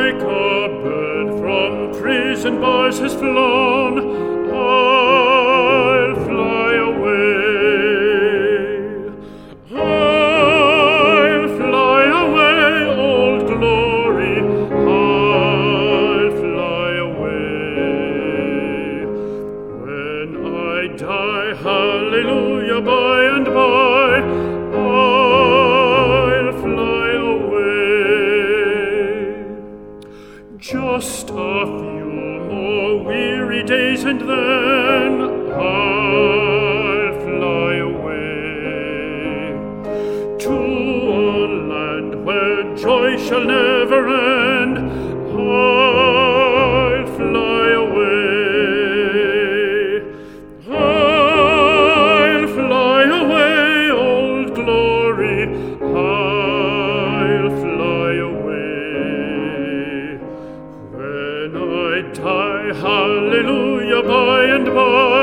like a bird from prison bars has flown, I'll fly away. I'll fly away, Old Glory, I'll fly away. When I die, hallelujah, by and by, I'll fly away. Just a few more weary days and then I'll fly away to a land where joy shall never end. I'll fly away. I'll fly away, Old Glory, I'll fly away. When I die, hallelujah, by and by,